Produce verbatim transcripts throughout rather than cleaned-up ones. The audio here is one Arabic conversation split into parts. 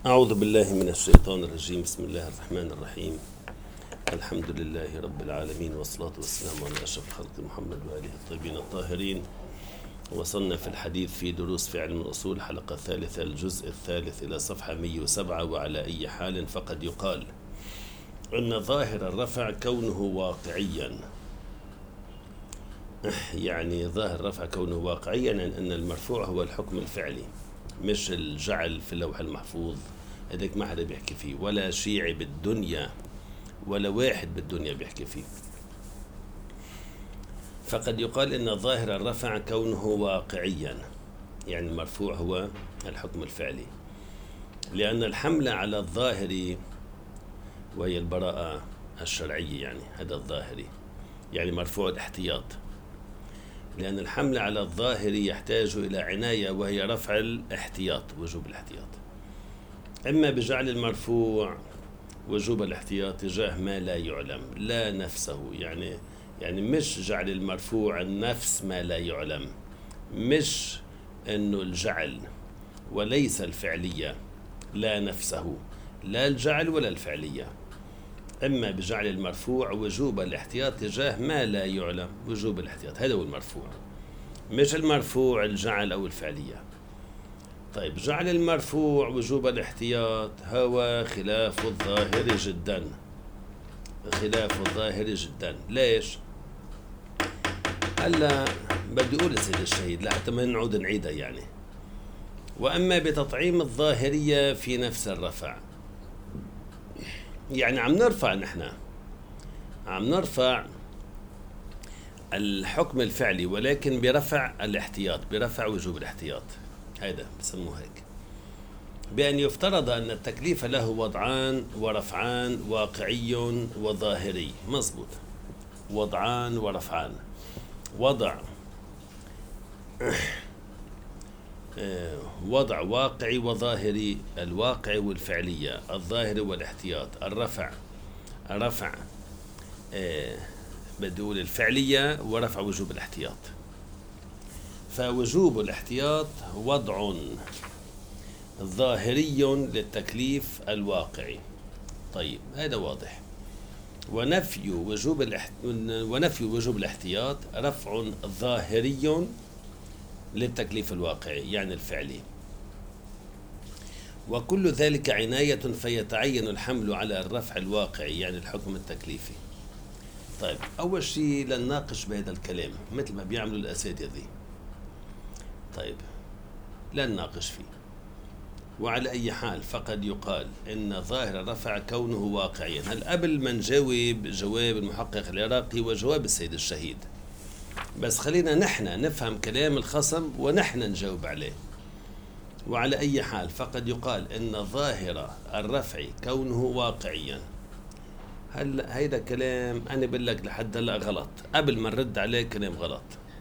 أعوذ بالله من الشيطان الرجيم. بسم الله الرحمن الرحيم. الحمد لله رب العالمين، والصلاة والسلام على أشرف الخلق محمد وآله الطيبين الطاهرين. وصلنا في الحديث في دروس في علم الأصول، حلقة ثالثة، الجزء الثالث إلى صفحة مئة وسبعة. وعلى أي حال فقد يقال أن ظاهر الرفع كونه واقعيا، يعني ظاهر الرفع كونه واقعيا أن المرفوع هو الحكم الفعلي، مش الجعل في اللوح المحفوظ. هذاك ما حدا بيحكي فيه، ولا شيعي بالدنيا ولا واحد بالدنيا بيحكي فيه. فقد يقال إن ظاهر الرفع كونه واقعيا، يعني المرفوع هو الحكم الفعلي، لأن الحملة على الظاهر وهي البراءة الشرعية، يعني هذا الظاهري يعني مرفوع الاحتياط، لأن الحمل على الظاهر يحتاج إلى عناية وهي رفع الاحتياط، وجوب الاحتياط. إما بجعل المرفوع وجوب الاحتياط تجاه ما لا يعلم لا نفسه، يعني يعني مش جعل المرفوع النفس ما لا يعلم، مش إنه الجعل وليس الفعلية، لا نفسه، لا الجعل ولا الفعلية. إما بجعل المرفوع وجوب الاحتياط تجاه ما لا يعلم، وجوب الاحتياط هذا هو المرفوع، مش المرفوع الجعل أو الفعلية. طيب، جعل المرفوع وجوب الاحتياط هو خلاف الظاهر جدا، خلاف الظاهر جدا. ليش؟ هلا بدي أقول السيد الشهيد لحتى ما نعود نعيدها يعني. وأما بتطعيم الظاهرية في نفس الرفع، يعني عم نرفع نحن عم نرفع الحكم الفعلي، ولكن برفع الاحتياط، برفع وجوب الاحتياط. هذا بسموه هيك، بأن يفترض أن التكليف له وضعان ورفعان، واقعي وظاهري. مظبوط، وضعان ورفعان. وضع وضع واقعي وظاهري، الواقع والفعلية، الظاهر والاحتياط. الرفع رفع آه بدول الفعلية ورفع وجوب الاحتياط. فوجوب الاحتياط وضع ظاهري للتكليف الواقعي. طيب، هذا واضح. ونفي وجوب الاحت... ونفي وجوب الاحتياط رفع ظاهري للتكليف الواقعي، يعني الفعلي. وكل ذلك عناية، فيتعين الحمل على الرفع الواقعي، يعني الحكم التكليفي. طيب، أول شيء لنناقش بهذا الكلام مثل ما بيعملوا الأساتذة. طيب، لا نناقش فيه. وعلى أي حال فقد يقال إن ظاهر الرفع كونه واقعيا. هل قبل ما نجاوب جواب المحقق العراقي وجواب السيد الشهيد، بس خلينا نحن نفهم كلام الخصم ونحن نجاوب عليه. وعلى أي حال فقد يقال إن ظاهر الرفع كونه واقعيا. هل هيدا كلام أنا بقول لك لحد هلا غلط، قبل ما نرد عليه كلام غلط.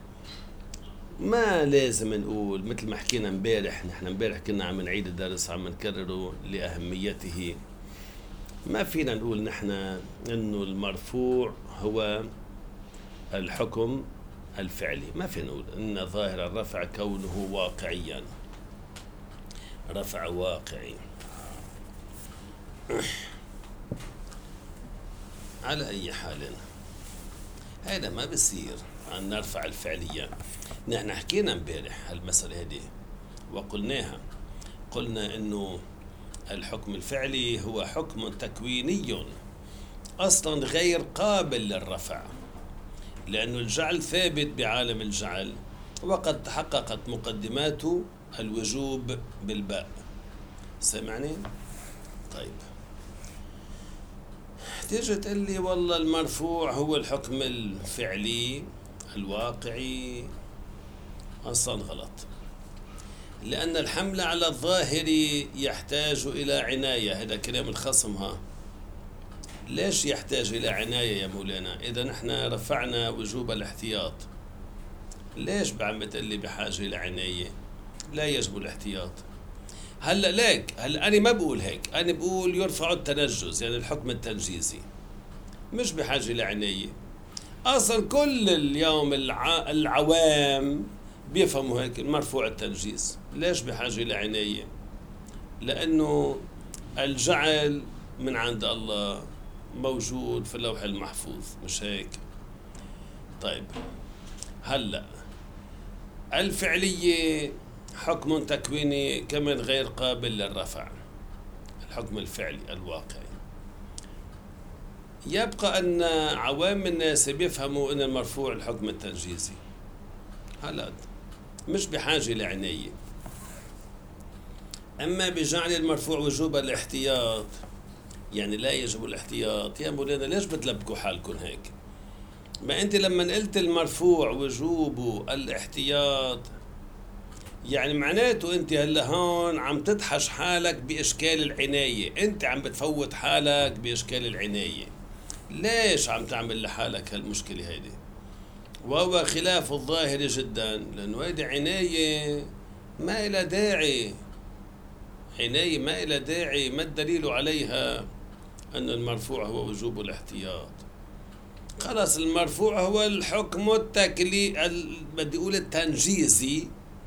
ما لازم نقول مثل ما حكينا امبارح، نحن امبارح كنا عم نعيد الدرس، عم نكرره لأهميته. ما فينا نقول نحن إنه المرفوع هو الحكم الفعلي. ما فينا نقول إن ظاهر الرفع كونه واقعيا، رفع واقعي. على أي حال هذا ما بصير أن نرفع الفعلية. نحن حكينا امبارح هالمسألة هذه وقلناها، قلنا إنه الحكم الفعلي هو حكم تكويني أصلا غير قابل للرفع، لأنه الجعل ثابت بعالم الجعل، وقد تحققت مقدمات الوجوب بالباء. سمعني؟ طيب، تيجي تقول لي والله المرفوع هو الحكم الفعلي الواقعي. أصلا غلط، لأن الحمل على الظاهر يحتاج إلى عناية. هذا كلام الخصم. ها، ليش يحتاج إلى عناية يا مولانا؟ إذا نحن رفعنا وجوب الاحتياط، ليش بعم تقول لي بحاجة إلى عناية؟ لا يجب الاحتياط. هلا ليك، هلا أنا ما بقول هيك، أنا بقول يرفع التنجز، يعني الحكم التنجيزي، مش بحاجة إلى عناية. أصلا كل اليوم الع... العوام بيفهموا هيك، المرفوع التنجيز، ليش بحاجة إلى عناية؟ لأنه الجعل من عند الله موجود في اللوح المحفوظ، مش هيك؟ طيب هلأ الفعلية حكم تكويني كمن غير قابل للرفع، الحكم الفعلي الواقعي. يبقى أن عوام الناس بيفهموا أن المرفوع الحكم التنجيزي، هلأ مش بحاجة لعناية. أما بجعل المرفوع وجوب الاحتياط، يعني لا يجب الاحتياط، يا مولانا ليش بتلبكوا حالكم هيك؟ ما أنت لما قلت المرفوع وجوب الاحتياط يعني معناته أنت هلا هون عم تدحش حالك بإشكال العناية، أنت عم بتفوت حالك بإشكال العناية. ليش عم تعمل لحالك هالمشكلة هيدي؟ وهو خلاف الظاهر جدا، لأنه هيدي عناية ما إلى داعي، عناية ما إلى داعي. ما الدليل عليها؟ أن المرفوع هو وجوب الاحتياط. خلاص المرفوع هو الحكم التكلي بدي أقول التنجيزي،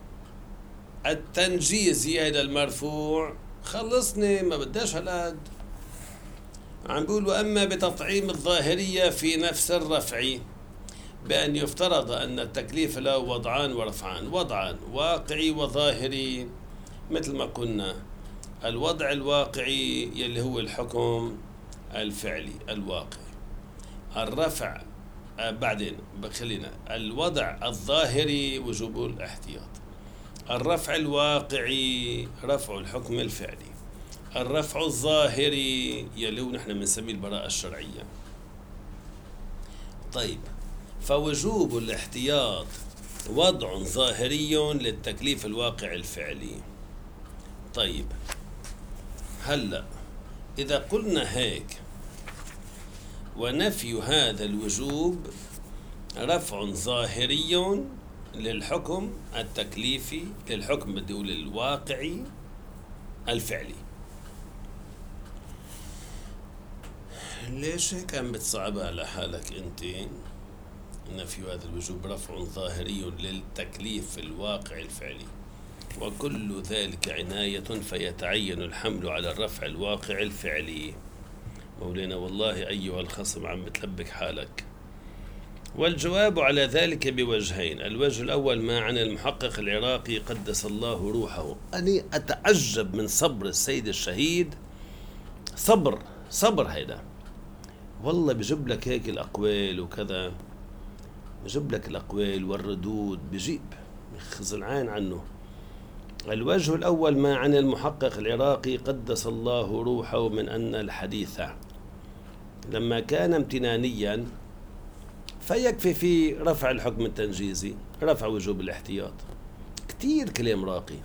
التنجيزي هذا المرفوع، خلصني ما بداش هالقد. عم بيقولوا أما بتطعيم الظاهرية في نفس الرفع بأن يفترض أن التكليف له وضعان ورفعان، وضعان واقعي وظاهري. مثل ما قلنا الوضع الواقعي يلي هو الحكم الفعلي الواقعي، الرفع آه بعدين بخلينا الوضع الظاهري وجوب الاحتياط، الرفع الواقعي رفع الحكم الفعلي، الرفع الظاهري يلي هو نحن بنسميه البراءة الشرعية. طيب فوجوب الاحتياط وضع ظاهري للتكليف الواقع الفعلي. طيب هلأ إذا قلنا هيك ونفي هذا الوجوب رفع ظاهري للحكم التكليفي، للحكم بدي أقول الواقعي الفعلي. ليش هيك عم بتصعبها على حالك أنت؟ نفي هذا الوجوب رفع ظاهري للتكليف الواقع الفعلي، وكل ذلك عناية فيتعين الحمل على الرفع الواقع الفعلي. مولانا والله أيها الخصم عم بتلبك حالك. والجواب على ذلك بوجهين. الوجه الأول ما عن المحقق العراقي قدس الله روحه. أنا أتعجب من صبر السيد الشهيد، صبر صبر هيدا والله. بجيب لك هيك الأقوال وكذا، بجيب لك الأقوال والردود، بجيب خزلعان عنه. الوجه الأول ما عن المحقق العراقي قدس الله روحه من أن الحديث لما كان امتنانيا فيكفي في رفع الحكم التنجيزي، رفع وجوب الاحتياط. كتير كلام راقي.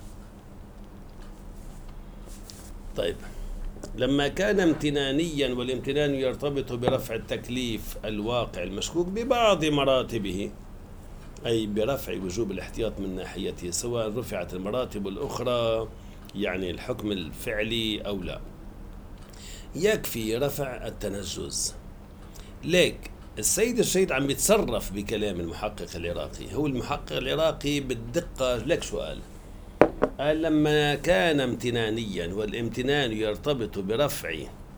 طيب لما كان امتنانيا، والامتنان يرتبط برفع التكليف الواقع المشكوك ببعض مراتبه، أي برفع وجوب الاحتياط من ناحيته، سواء رفعت المراتب الأخرى يعني الحكم الفعلي أو لا، يكفي رفع التنجز. ليك السيد الشهيد عم يتصرف بكلام المحقق العراقي. هو المحقق العراقي بالدقة لك شو قال؟ قال لما كان امتنانيا، والامتنان يرتبط برفع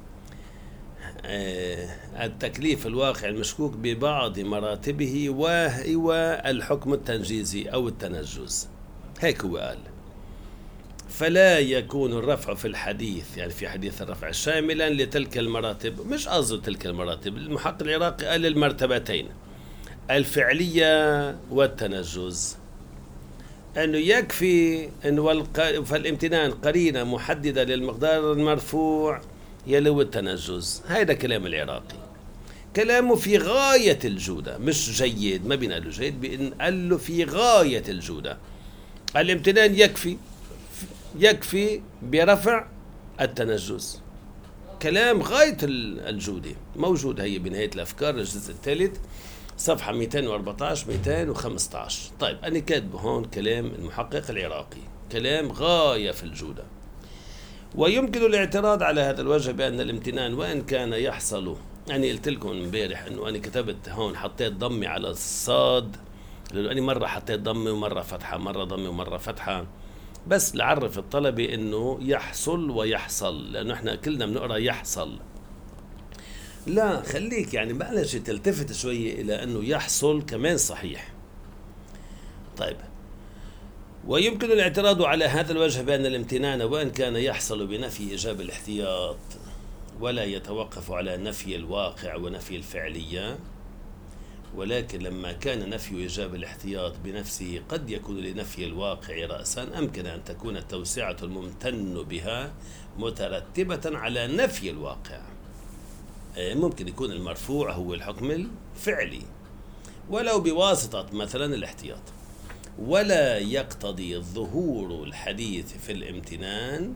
التكليف الواقع المشكوك ببعض مراتبه وهو الحكم التنجيزي أو التنجز، هيك هو قال. فلا يكون الرفع في الحديث، يعني في حديث الرفع شاملا لتلك المراتب. مش قصده تلك المراتب، المحقق العراقي قال المرتبتين الفعلية والتنجز، أنه يكفي أنه فالامتنان قرينة محددة للمقدار المرفوع يلو التنجز. هذا كلام العراقي، كلامه في غاية الجودة، مش جيد، ما بنقال له جيد، بنقال له في غاية الجودة. الامتنان يكفي يكفي برفع التنجز. كلام غاية الجودة، موجود هي بنهاية الأفكار الجزء الثالث صفحة مئتين وأربعة عشر مئتين وخمسة عشر. طيب أنا كاتب هون كلام المحقق العراقي، كلام غاية في الجودة. ويمكن الاعتراض على هذا الوجه بأن الامتنان وإن كان يحصل، يعني قلت لكم امبارح أنه أنا كتبت هون حطيت ضمي على الصاد، لأنه أنا مرة حطيت ضمي ومرة فتحة، مرة ضمي ومرة فتحة، بس لعرف الطلبة إنه يحصل ويحصل، لأنه إحنا كلنا بنقرأ يحصل. لا خليك يعني معلش تلتفت شوية إلى أنه يحصل كمان صحيح. طيب، ويمكن الاعتراض على هذا الوجه بأن الامتنان وإن كان يحصل بنفي إيجاب الاحتياط ولا يتوقف على نفي الواقع ونفي الفعلية، ولكن لما كان نفي إيجاب الاحتياط بنفسه قد يكون لنفي الواقع رأسا، أمكن أن تكون التوسعة الممتن بها مترتبة على نفي الواقع. ممكن يكون المرفوع هو الحكم الفعلي ولو بواسطة مثلا الاحتياط، ولا يقتضي ظهور الحديث في الامتنان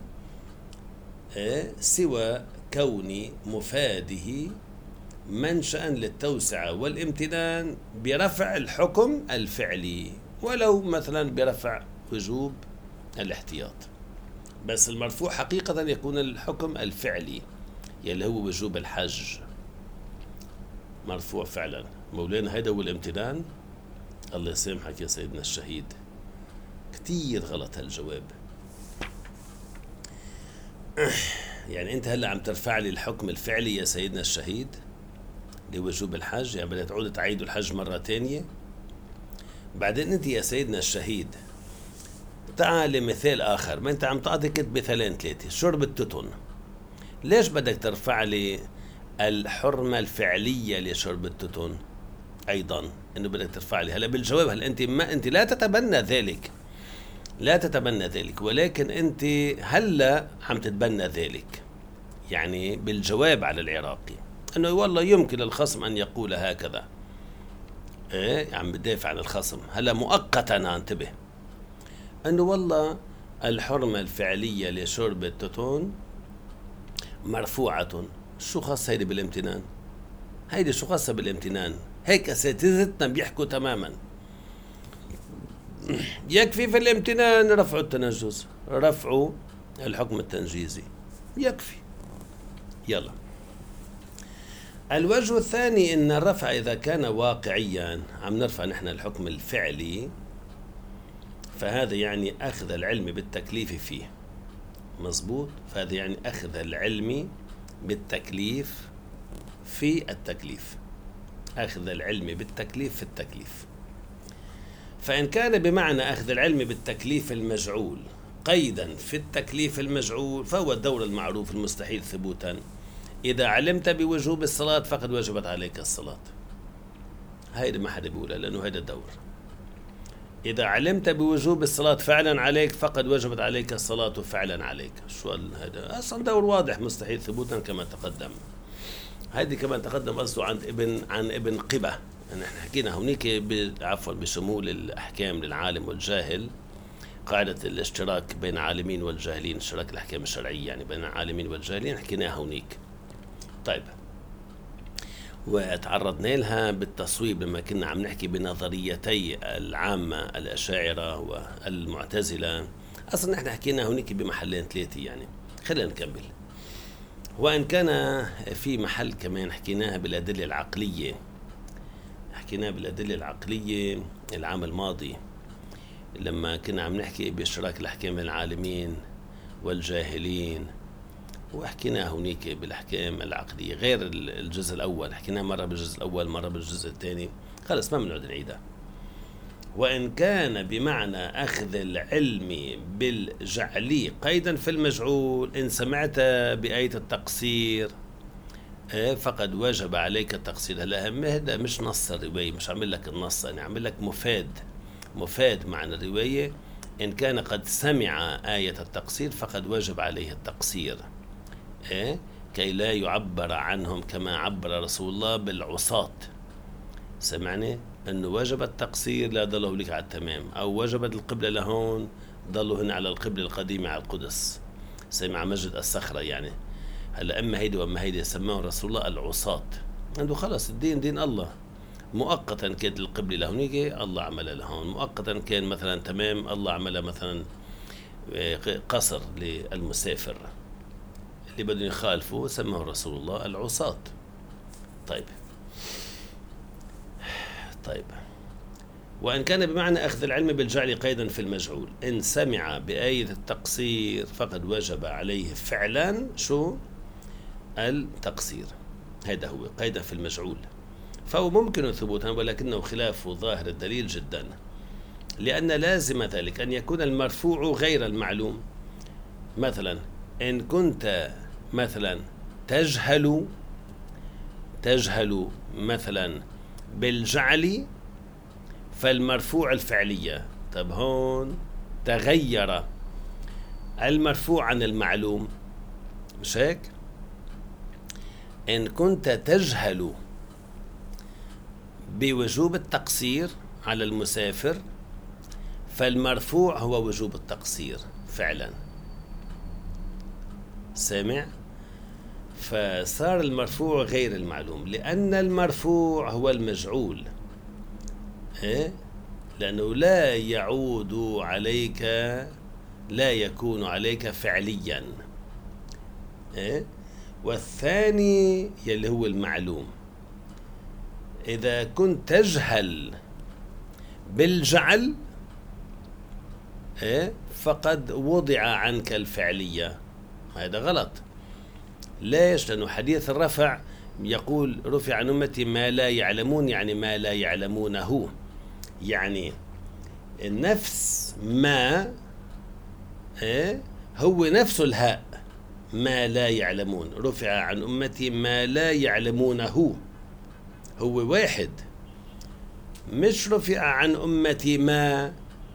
سوى كون مفاده منشأ للتوسعة والامتنان برفع الحكم الفعلي، ولو مثلا برفع وجوب الاحتياط. بس المرفوع حقيقة يكون الحكم الفعلي يلي هو وجوب الحج، مرفوع فعلا. مولانا هيدا هو الامتنان. الله يسامحك يا سيدنا الشهيد، كتير غلط هالجواب. يعني انت هلا عم ترفع لي الحكم الفعلي يا سيدنا الشهيد لوجوب الحج، يعني بدك تعود تعيد الحج مرة تانية. بعدين انت يا سيدنا الشهيد تعال لمثال اخر، ما انت عم تعطي كتب مثالين ثلاثة. شرب التتن، ليش بدك ترفع لي الحرمة الفعلية لشرب التتن؟ ايضا انه بدك ترفع لي هلا بالجواب. هلا انت ما انت لا تتبنى ذلك، لا تتبنى ذلك، ولكن انت هلا عم تتبنى ذلك. يعني بالجواب على العراقي انه والله يمكن الخصم ان يقول هكذا. ايه عم بدافع عن الخصم. هلا مؤقتا انتبه انه والله الحرمة الفعلية لشرب التتون مرفوعة. شو خاص هيدي بالامتنان؟ هيدي شو خاصة بالامتنان؟ هيك اساتذتنا بيحكوا تماما. يكفي في الامتنان رفع التنجز، رفع الحكم التنجيزي، يكفي. يلا، الوجه الثاني ان الرفع اذا كان واقعيا، عم نرفع نحن الحكم الفعلي، فهذا يعني اخذ العلم بالتكليف فيه. مزبوط، فهذا يعني اخذ العلم بالتكليف في التكليف، اخذ العلم بالتكليف في التكليف. فإن كان بمعنى أخذ العلم بالتكليف المجعول قيدا في التكليف المجعول، فهو الدور المعروف المستحيل ثبوتا. إذا علمت بوجوب الصلاة فقد وجبت عليك الصلاة. هيدا ما حدا بيقولها لأنه هيدا الدور. إذا علمت بوجوب الصلاة فعلا عليك فقد وجبت عليك الصلاة فعلا عليك. شو هذا؟ أصلا دور واضح مستحيل ثبوتا كما تقدم. هيدي كما تقدم أصله عن ابن عن ابن قبة. نحن حكينا هونيك عفوا بشمول الأحكام للعالم والجاهل، قاعدة الاشتراك بين عالمين والجاهلين، اشتراك الأحكام الشرعية يعني بين العالمين والجاهلين، حكيناها هونيك. طيب، وتعرضنا لها بالتصويب لما كنا عم نحكي بنظريتي العامة الأشاعرة والمعتزلة. أصلا نحن حكينا هونيك بمحلين ثلاثة يعني. خلينا نكمل. وإن كان في محل كمان حكيناها بالأدلة العقلية، حكينا بالأدلة العقلية العام الماضي لما كنا عم نحكي باشتراك الأحكام بين العالمين والجاهلين، وحكينا هونيك بالأحكام العقلية غير الجزء الأول. حكينا مرة بالجزء الأول مرة بالجزء الثاني، خلص ما بنعود نعيدها. وإن كان بمعنى أخذ العلم بالجعلي قيدا في المجعول، إن سمعت بآية التقصير فقد وجب عليك التقصير. هلا هذا مش نص الرواية، مش عامل لك النص، أنا عامل لك مفاد مفاد معنى الرواية. إن كان قد سمع آية التقصير فقد وجب عليه التقصير، إيه؟ كي لا يعبر عنهم كما عبر رسول الله بالعصاة. سمعني أنه وجب التقصير لا ضلوا لك على التمام، أو وجبت القبلة لهون ضلوا هنا على القبلة القديمة على القدس. سمع مجد الصخرة يعني. هلا اما هيدي واما هيدي سماه رسول الله العصاة، عنده خلص الدين دين الله. مؤقتا كانت القبلة لهونيك الله عملها لهون، مؤقتا كان مثلا تمام الله عملها مثلا قصر للمسافر اللي بدهم يخالفوا، سماه رسول الله العصاة. طيب طيب وإن كان بمعنى أخذ العلم بالجعل قيدا في المجعول. إن سمع بآية التقصير فقد وجب عليه فعلا شو التقصير، هذا هو قيدا في المجعول، فهو ممكن ثبوتا ولكنه خلاف ظاهر الدليل جدا، لأن لازم ذلك أن يكون المرفوع غير المعلوم. مثلا إن كنت مثلا تجهل تجهل مثلا بالجعل فالمرفوع الفعلية. طب هون تغير المرفوع عن المعلوم، مش هيك؟ إن كنت تجهل بوجوب التقصير على المسافر فالمرفوع هو وجوب التقصير فعلا. سامع؟ فصار المرفوع غير المعلوم، لأن المرفوع هو المجعول، إيه؟ لأنه لا يعود عليك، لا يكون عليك فعليا، إيه؟ والثاني يلي هو المعلوم، إذا كنت تجهل بالجعل إيه؟ فقد وضع عنك الفعلية، هذا غلط. ليش؟ لأنه حديث الرفع يقول رفع عن أمتي ما لا يعلمون، يعني ما لا يعلمونه، يعني نفس ما إيه؟ هو نفس الهاء ما لا يعلمون، رفع عن أمتي ما لا يعلمونه، هو واحد، مش رفع عن أمتي ما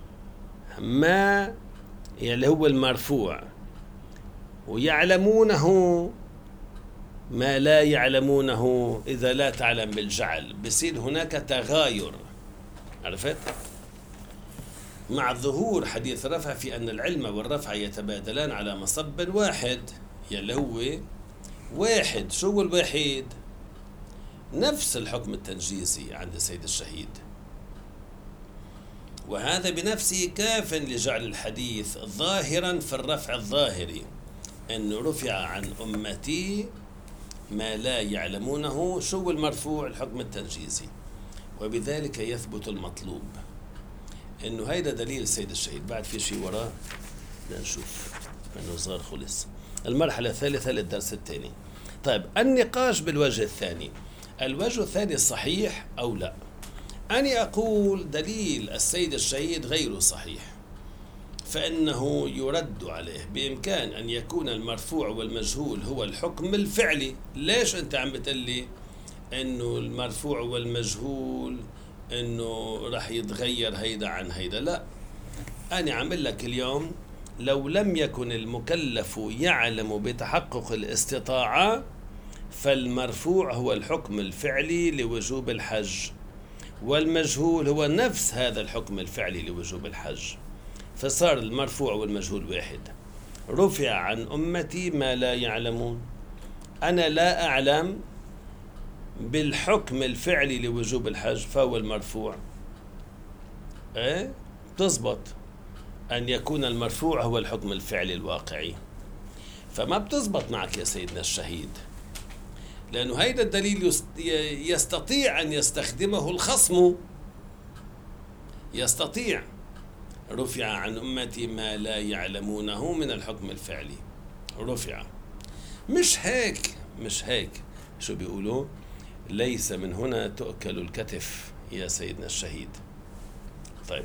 ما اللي هو المرفوع، ويعلمونه ما لا يعلمونه إذا لا تعلم بالجعل، بصير هناك تغاير، عرفت؟ مع ظهور حديث الرفع في أن العلم والرفع يتبادلان على مصب واحد، يلي هو واحد. شو هو الواحد؟ نفس الحكم التنجيزي عند سيد الشهيد، وهذا بنفسه كاف لجعل الحديث ظاهرا في الرفع الظاهري، أنه رفع عن أمتي ما لا يعلمونه، شو المرفوع؟ الحكم التنجيزي، وبذلك يثبت المطلوب. إنه هيدا دليل سيد الشهيد. بعد في شيء وراه لنشوف إنه صار خلص. المرحلة الثالثة للدرس الثاني. طيب النقاش بالوجه الثاني، الوجه الثاني صحيح أو لا؟ أنا أقول دليل السيد الشهيد غير صحيح، فإنه يرد عليه. بإمكان أن يكون المرفوع والمجهول هو الحكم الفعلي. ليش أنت عم بتقلي إنه المرفوع والمجهول إنه رح يتغير هيدا عن هيدا؟ لا، أنا عامل لك اليوم لو لم يكن المكلف يعلم بتحقق الاستطاعة فالمرفوع هو الحكم الفعلي لوجوب الحج، والمجهول هو نفس هذا الحكم الفعلي لوجوب الحج، فصار المرفوع والمجهول واحد. رفع عن أمتي ما لا يعلمون، أنا لا أعلم بالحكم الفعلي لوجوب الحج فهو المرفوع. إيه؟ تزبط أن يكون المرفوع هو الحكم الفعلي الواقعي، فما بتزبط معك يا سيدنا الشهيد، لأنه هيدا الدليل يستطيع أن يستخدمه الخصم، يستطيع. رفع عن أمتي ما لا يعلمونه من الحكم الفعلي، رفع. مش هيك مش هيك شو بيقولوا؟ ليس من هنا تؤكل الكتف يا سيدنا الشهيد. طيب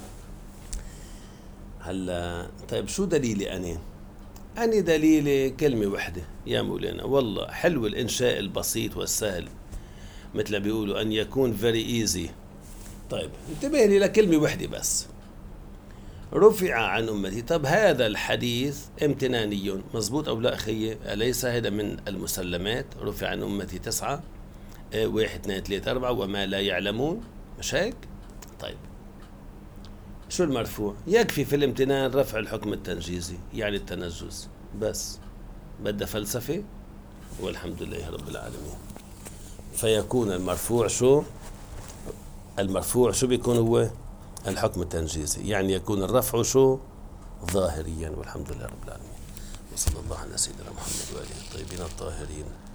هلا طيب شو دليلي أنا؟ أنا دليلي كلمة واحدة يا مولانا، والله حلو الإنشاء البسيط والسهل، مثل بيقولوا أن يكون very easy. طيب انتبه لي لكلمة واحدة بس، رفع عن أمتي. طب هذا الحديث امتناني، مزبوط أو لا أخي؟ أليس هذا من المسلمات؟ رفع عن أمتي تسعة، اه واحد اثنين ثلاثة أربعة وما لا يعلمون، مش هيك؟ طيب شو المرفوع؟ يكفي في الامتنان رفع الحكم التنجيزي يعني التنجز بس، بدها فلسفة؟ والحمد لله رب العالمين. فيكون المرفوع شو؟ المرفوع شو بيكون هو؟ الحكم التنجيزي، يعني يكون الرفع شو؟ ظاهريا، والحمد لله رب العالمين. وصلى الله على سيدنا محمد وآله الطيبين الطاهرين.